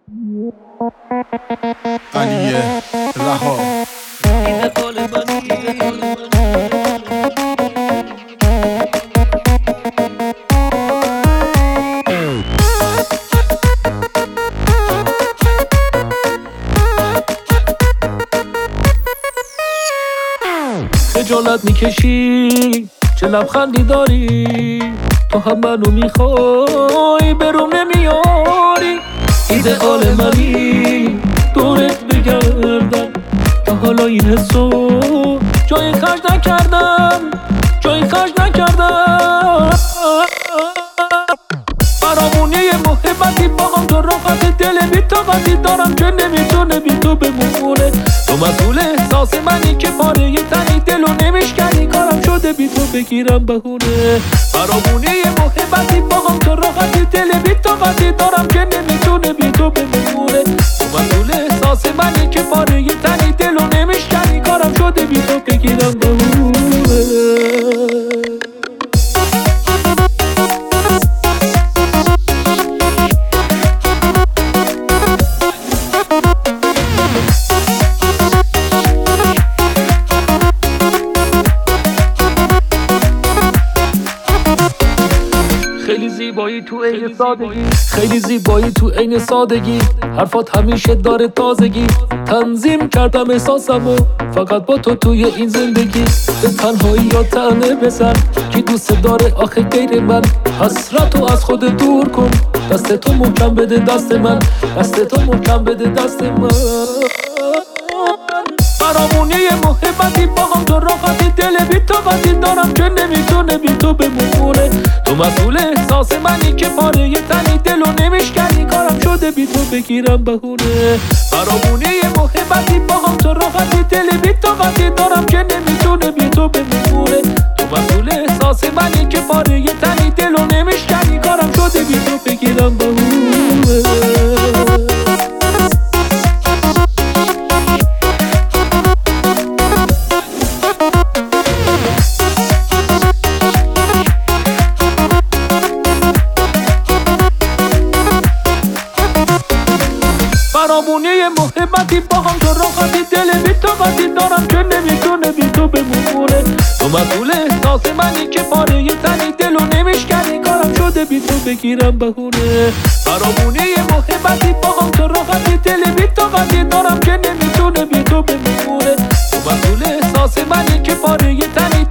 علیه رها خجالت میکشی چه لبخندی داری، تو هم منو میخوای بروم نمیاری. ایدئال منی دورت بگردم، تا حالا این حسو جای خرج نکردم، جای خرج نکردم. فرامونی محبتی با هم تو راحت دل بی طاقتی دارم که نمیتونه بی تو بمونه. تو مسئول احساس منی که پاره ی تنی دلو نمیشکنی، کارم شده بی تو بگیرم بهونه. فرامونی محبتی با هم تو راحتی دل بی طاقتی دارم که نمیتونه بی تو بمونه. تو مسئول احساس منی که پاره ی تنی دلو نمیشکنی، کارم شده بی تو بگیرم بهونه. خیلی زیبایی تو عین سادگی، خیلی زیبایی تو عین سادگی، حرفات همیشه داره تازگی. تنظیم کردم احساسمو فقط با تو توی این زندگی. به تنهایی یا طعنه بزن کی دوست داره آخه غیر من. حسرتو از خود دور کن، دست تو محکم بده دست من، دست تو محکم بده دست من. فرامونی محبتی با هم تو راحتی دل بی طاقتی دارم که نمیتونه بی تو بمونه. تو مسئول احساس منی که پاره ی تنی دلو نمیشکنی، کارم شده بی تو بگیرم بهونه. فرامونی محبتی با هم تو راحتی دل بی طاقتی دارم که نمیتونه بی تو بمونه. تو مسئول احساس منی که پاره ی تنی دلو نمیشکنی، کارم شده بی تو بگیرم بهونه. فرامونی محبتی با هم تو راحتی دل بی طاقتی دارم که نمیتونه بی تو بمونه. تو مسئول احساس منی که پاره ی تنی دلو نمیشکنی، کارم شده بی تو بگیرم بهونه. فرامونی محبتی با هم تو راحتی دل بی طاقتی دارم که نمیتونه بی تو بمونه. تو مسئول احساس منی که پاره ی تنی